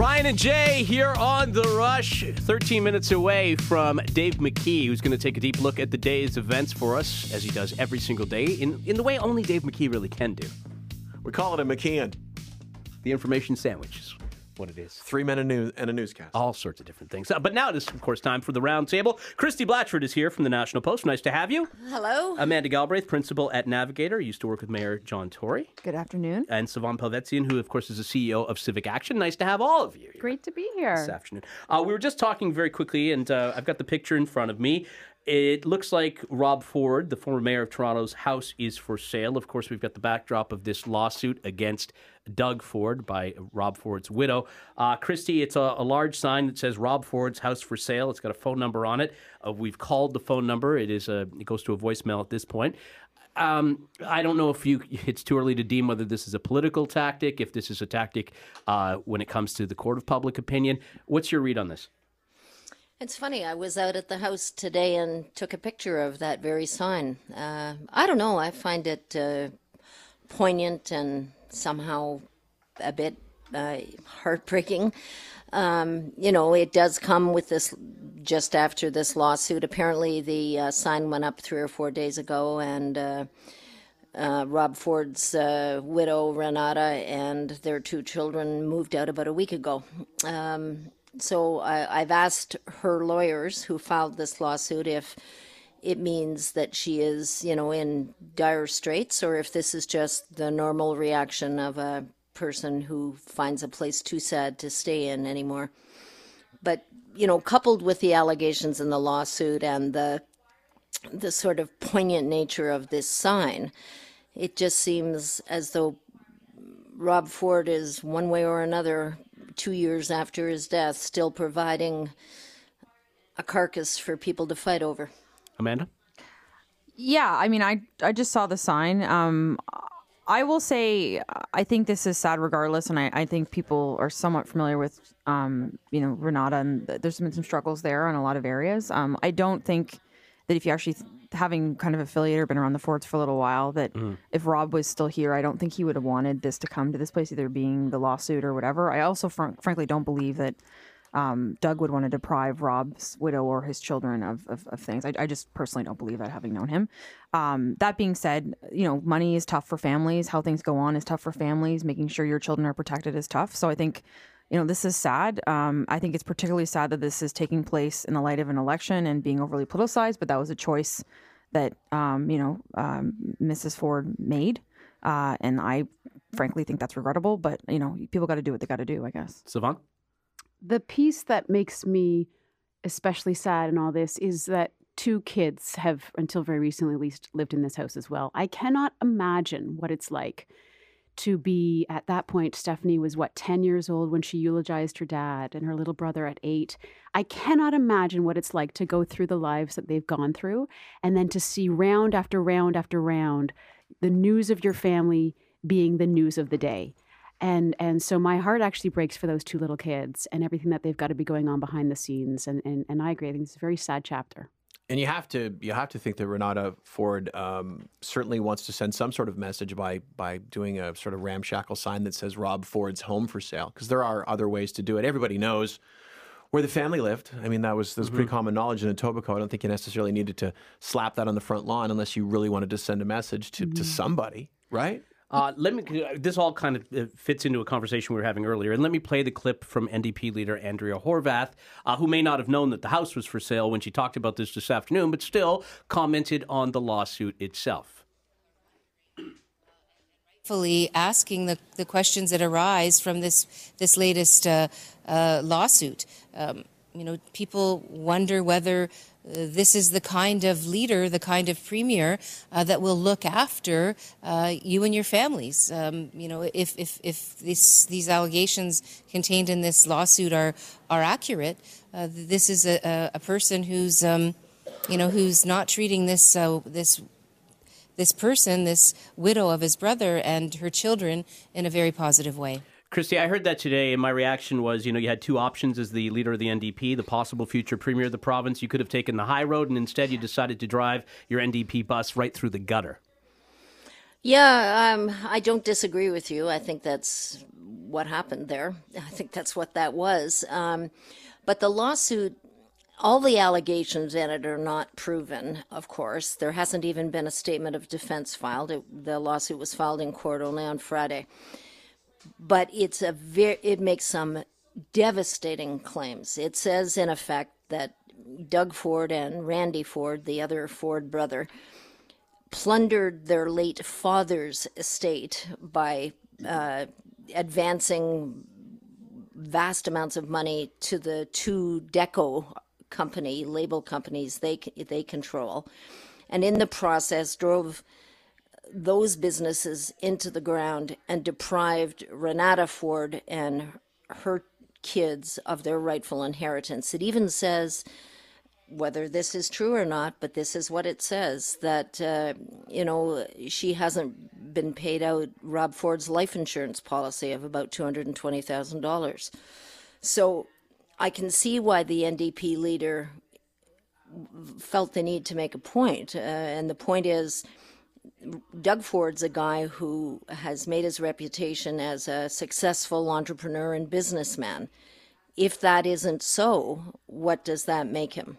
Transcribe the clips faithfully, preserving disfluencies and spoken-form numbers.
Ryan and Jay here on The Rush, thirteen minutes away from Dave McKee, who's going to take a deep look at the day's events for us, as he does every single day, in, in the way only Dave McKee really can do. We call it a McKeon. The information sandwich is what it is. Three men and a, news, and a newscast. All sorts of different things. Uh, but now it is, of course, time for the round table. Christy Blatchford is here from the National Post. Nice to have you. Hello. Amanda Galbraith, principal at Navigator, used to work with Mayor John Tory. Good afternoon. And Sivan Pelvetzian, who, of course, is the C E O of Civic Action. Nice to have all of you here. Great to be here. This afternoon. Uh, we were just talking very quickly, and uh, I've got the picture in front of me. It looks like Rob Ford, the former mayor of Toronto's house, is for sale. Of course, we've got the backdrop of this lawsuit against Doug Ford by Rob Ford's widow. Uh, Christy, it's a, a large sign that says Rob Ford's house for sale. It's got a phone number on it. Uh, we've called the phone number. It is a, it goes to a voicemail at this point. Um, I don't know if you, it's too early to deem whether this is a political tactic, if this is a tactic uh, when it comes to the court of public opinion. What's your read on this? It's funny, I was out at the house today and took a picture of that very sign. Uh, I don't know, I find it uh, poignant and somehow a bit uh, heartbreaking. Um, you know, it does come with this just after this lawsuit. Apparently the uh, sign went up three or four days ago, and uh, uh, Rob Ford's uh, widow, Renata, and their two children moved out about a week ago. Um, So I, I've asked her lawyers who filed this lawsuit if it means that she is, you know, in dire straits, or if this is just the normal reaction of a person who finds a place too sad to stay in anymore. But, you know, coupled with the allegations in the lawsuit and the the sort of poignant nature of this sign, it just seems as though Rob Ford is one way or another, two years after his death, still providing a carcass for people to fight over. Amanda? Yeah, I mean, I I just saw the sign. Um, I will say I think this is sad regardless, and I, I think people are somewhat familiar with, um, you know, Renata, and there's been some struggles there in a lot of areas. Um, I don't think that if you actually, having kind of affiliated or been around the Fords for a little while, that mm. if Rob was still here, I don't think he would have wanted this to come to this place, either being the lawsuit or whatever. I also fr- frankly don't believe that um, Doug would want to deprive Rob's widow or his children of, of, of things. I, I just personally don't believe that, having known him. Um, that being said, you know, money is tough for families. How things go on is tough for families. Making sure your children are protected is tough. So I think, you know, this is sad. Um, I think it's particularly sad that this is taking place in the light of an election and being overly politicized, but that was a choice that, um, you know, um, Missus Ford made. Uh, and I frankly think that's regrettable, but, you know, people got to do what they got to do, I guess. Sivan? The piece that makes me especially sad in all this is that two kids have, until very recently at least, lived in this house as well. I cannot imagine what it's like to be, at that point, Stephanie was, what, ten years old when she eulogized her dad, and her little brother at eight. I cannot imagine what it's like to go through the lives that they've gone through, and then to see round after round after round the news of your family being the news of the day. And and so my heart actually breaks for those two little kids and everything that they've got to be going on behind the scenes. And, and, and I agree. I think it's a very sad chapter. And you have to you have to think that Renata Ford um, certainly wants to send some sort of message by by doing a sort of ramshackle sign that says Rob Ford's home for sale, because there are other ways to do it. Everybody knows where the family lived. I mean, that was, that was mm-hmm. pretty common knowledge in Etobicoke. I don't think you necessarily needed to slap that on the front lawn unless you really wanted to send a message to, mm-hmm. to somebody, right? Uh, let me. This all kind of fits into a conversation we were having earlier, and let me play the clip from N D P leader Andrea Horwath, uh, who may not have known that the house was for sale when she talked about this this afternoon, but still commented on the lawsuit itself. Fully asking the, the questions that arise from this this latest uh, uh, lawsuit. Um, you know, people wonder whether Uh, this is the kind of leader, the kind of premier uh, that will look after uh, you and your families. Um, you know, if if if this, these allegations contained in this lawsuit are are accurate, uh, this is a, a, a person who's um, you know who's not treating this uh, this this person, this widow of his brother and her children, in a very positive way. Christy, I heard that today, and my reaction was, you know, you had two options as the leader of the N D P, the possible future premier of the province. You could have taken the high road, and instead you decided to drive your N D P bus right through the gutter. Yeah, um, I don't disagree with you. I think that's what happened there. I think that's what that was. Um, but the lawsuit, all the allegations in it are not proven, of course. There hasn't even been a statement of defense filed. It, the lawsuit was filed in court only on Friday. But it's a very, it makes some devastating claims. It says, in effect, that Doug Ford and Randy Ford, the other Ford brother, plundered their late father's estate by uh, advancing vast amounts of money to the two Deco company, label companies they they control, and in the process drove those businesses into the ground and deprived Renata Ford and her kids of their rightful inheritance. It even says, whether this is true or not, but this is what it says, that, uh, you know, she hasn't been paid out Rob Ford's life insurance policy of about two hundred twenty thousand dollars. So I can see why the N D P leader felt the need to make a point. Uh, and the point is, Doug Ford's a guy who has made his reputation as a successful entrepreneur and businessman. If that isn't so, what does that make him?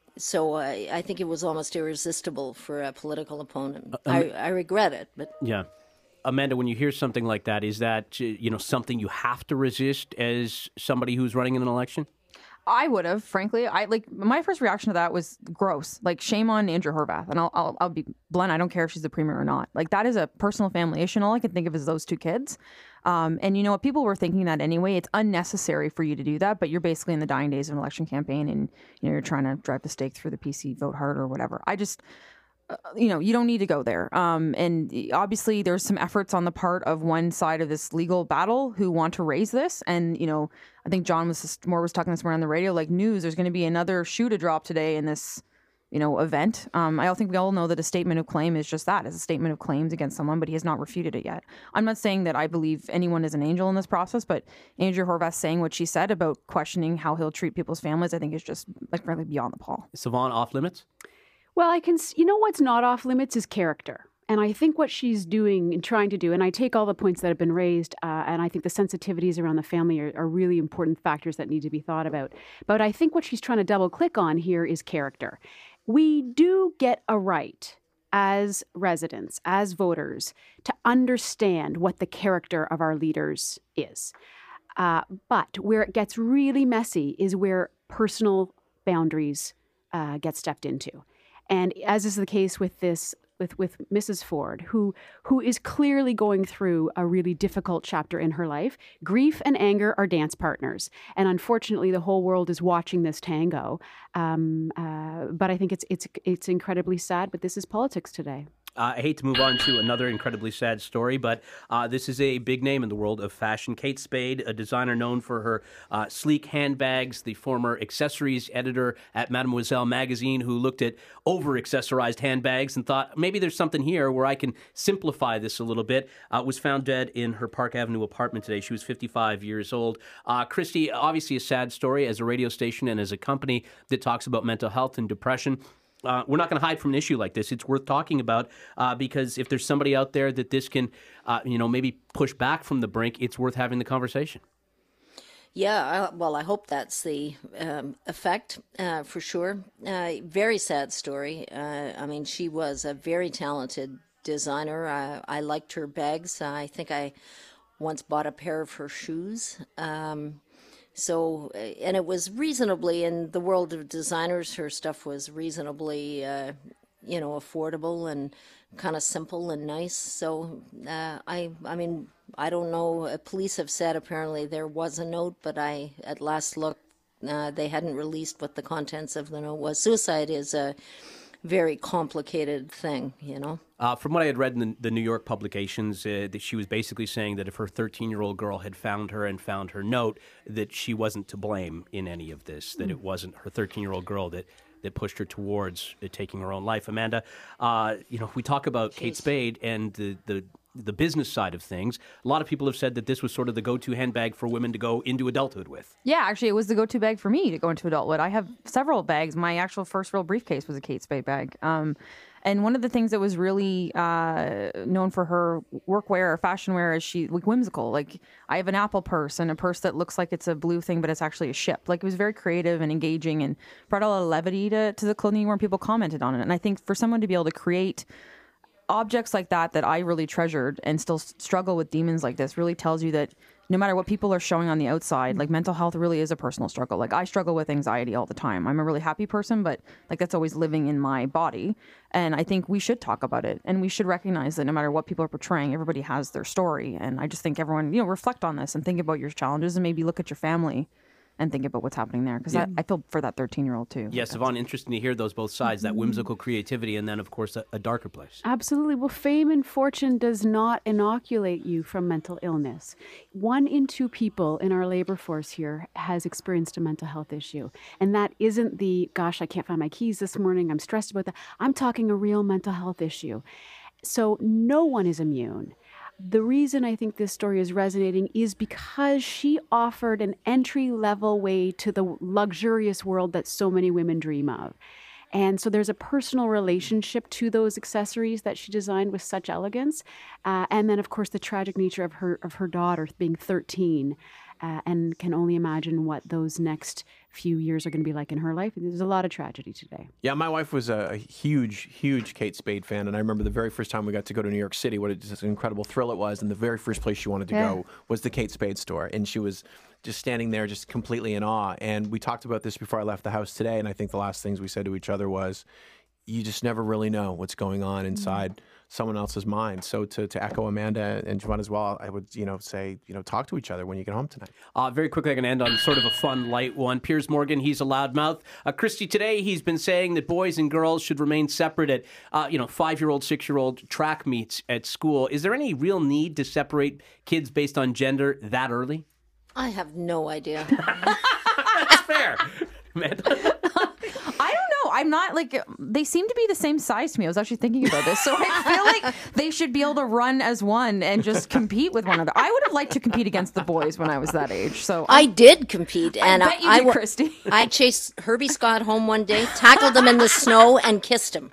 So uh, I think it was almost irresistible for a political opponent. Uh, um, I, I regret it, but yeah. Amanda, when you hear something like that, is that, you know, something you have to resist as somebody who's running in an election? I would have, frankly. I like my first reaction to that was gross. Like, shame on Andrea Horwath. And I'll, I'll I'll be blunt. I don't care if she's the premier or not. Like, that is a personal family issue. And all I can think of is those two kids. Um, and you know what? People were thinking that anyway. It's unnecessary for you to do that. But you're basically in the dying days of an election campaign, and you know you're trying to drive the stake through the P C vote hard or whatever. I just. Uh, you know, you don't need to go there. Um, and obviously there's some efforts on the part of one side of this legal battle who want to raise this. And, you know, I think John was just, Moore was talking this morning on the radio, like news, there's going to be another shoe to drop today in this, you know, event. Um, I don't think we all know that a statement of claim is just that. It's a statement of claims against someone, but he has not refuted it yet. I'm not saying that I believe anyone is an angel in this process, but Andrea Horwath saying what she said about questioning how he'll treat people's families, I think is just like really beyond the pall. Siobhan, off limits? Well, I can, you know what's not off limits is character. And I think what she's doing and trying to do, and I take all the points that have been raised, uh, and I think the sensitivities around the family are, are really important factors that need to be thought about. But I think what she's trying to double click on here is character. We do get a right as residents, as voters, to understand what the character of our leaders is. Uh, but where it gets really messy is where personal boundaries uh, get stepped into. And as is the case with this, with, with Missus Ford, who who is clearly going through a really difficult chapter in her life, grief and anger are dance partners. And unfortunately, the whole world is watching this tango. Um, uh, but I think it's it's it's incredibly sad, but this is politics today. Uh, I hate to move on to another incredibly sad story, but uh, this is a big name in the world of fashion. Kate Spade, a designer known for her uh, sleek handbags, the former accessories editor at Mademoiselle magazine, who looked at over-accessorized handbags and thought, maybe there's something here where I can simplify this a little bit, uh, was found dead in her Park Avenue apartment today. She was fifty-five years old. Uh, Christy, obviously a sad story as a radio station and as a company that talks about mental health and depression. Uh, we're not going to hide from an issue like this. It's worth talking about uh, because if there's somebody out there that this can, uh, you know, maybe push back from the brink, it's worth having the conversation. Yeah, I, well, I hope that's the um, effect uh, for sure. Uh, very sad story. Uh, I mean, she was a very talented designer. I, I liked her bags. I think I once bought a pair of her shoes. Um, So, and it was reasonably, in the world of designers, her stuff was reasonably, uh, you know, affordable and kind of simple and nice. So, uh, I, I mean, I don't know. Uh, police have said apparently there was a note, but I, at last look, uh, they hadn't released what the contents of the note was. Suicide is a very complicated thing, you know. Uh, from what I had read in the, the New York publications, uh, that she was basically saying that if her thirteen-year-old girl had found her and found her note, that she wasn't to blame in any of this, that mm. it wasn't her thirteen-year-old girl that, that pushed her towards uh, taking her own life. Amanda, uh, you know, we talk about Jeez. Kate Spade and the, the the business side of things. A lot of people have said that this was sort of the go-to handbag for women to go into adulthood with. Yeah, actually, it was the go-to bag for me to go into adulthood. I have several bags. My actual first real briefcase was a Kate Spade bag. Um, And one of the things that was really uh, known for her workwear or fashion wear is she like whimsical. Like I have an Apple purse and a purse that looks like it's a blue thing, but it's actually a ship. Like it was very creative and engaging and brought a lot of levity to, to the clothing where people commented on it. And I think for someone to be able to create objects like that that I really treasured and still struggle with demons like this really tells you that no matter what people are showing on the outside, like mental health really is a personal struggle. Like I struggle with anxiety all the time. I'm a really happy person, but like that's always living in my body. And I think we should talk about it and we should recognize that no matter what people are portraying, everybody has their story. And I just think everyone, you know, reflect on this and think about your challenges and maybe look at your family and think about what's happening there. Because yeah. I, I feel for that thirteen-year-old too. Yes, like Yvonne, interesting to hear those both sides, that whimsical creativity and then, of course, a, a darker place. Absolutely. Well, fame and fortune does not inoculate you from mental illness. One in two people in our labor force here has experienced a mental health issue. And that isn't the, gosh, I can't find my keys this morning, I'm stressed about that. I'm talking a real mental health issue. So no one is immune. The reason I think this story is resonating is because she offered an entry-level way to the luxurious world that so many women dream of. And so there's a personal relationship to those accessories that she designed with such elegance. Uh, and then, of course, the tragic nature of her of her daughter being thirteen. Uh, and can only imagine what those next few years are going to be like in her life. There's a lot of tragedy today. Yeah, my wife was a, a huge, huge Kate Spade fan, and I remember the very first time we got to go to New York City, what a, just an incredible thrill it was, and the very first place she wanted to yeah. go was the Kate Spade store, and she was just standing there just completely in awe. And we talked about this before I left the house today, and I think the last things we said to each other was, you just never really know what's going on inside mm-hmm. someone else's mind. So to, to echo Amanda and Joanne as well, I would, you know, say, you know, talk to each other when you get home tonight. Uh, very quickly, I can end on sort of a fun, light one. Piers Morgan, he's a loudmouth. Uh, Christy, today he's been saying that boys and girls should remain separate at, uh, you know, five-year-old, six-year-old track meets at school. Is there any real need to separate kids based on gender that early? I have no idea. That's fair. Amanda? I don't know. I'm not like, they seem to be the same size to me. I was actually thinking about this. So I feel like they should be able to run as one and just compete with one another. I would have liked to compete against the boys when I was that age. So I, I did compete. And I bet you I, did, I, Christy. I chased Herbie Scott home one day, tackled him in the snow, and kissed him.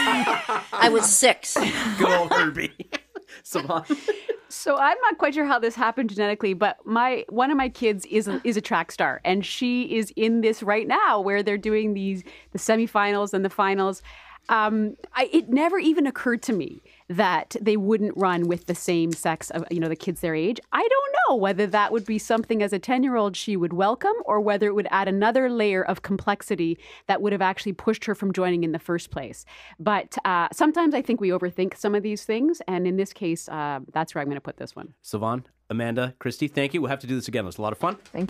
I was six. Good old Herbie. Savon. So I'm not quite sure how this happened genetically, but my one of my kids is a, is a track star, and she is in this right now where they're doing these the semifinals and the finals. Um, I, it never even occurred to me that they wouldn't run with the same sex of, you know, the kids their age. I don't know whether that would be something as a ten-year-old she would welcome, or whether it would add another layer of complexity that would have actually pushed her from joining in the first place. But uh, sometimes I think we overthink some of these things, and in this case, uh, that's where I'm going to put this one. Savon, Amanda, Christy, thank you. We'll have to do this again. It was a lot of fun. Thank you.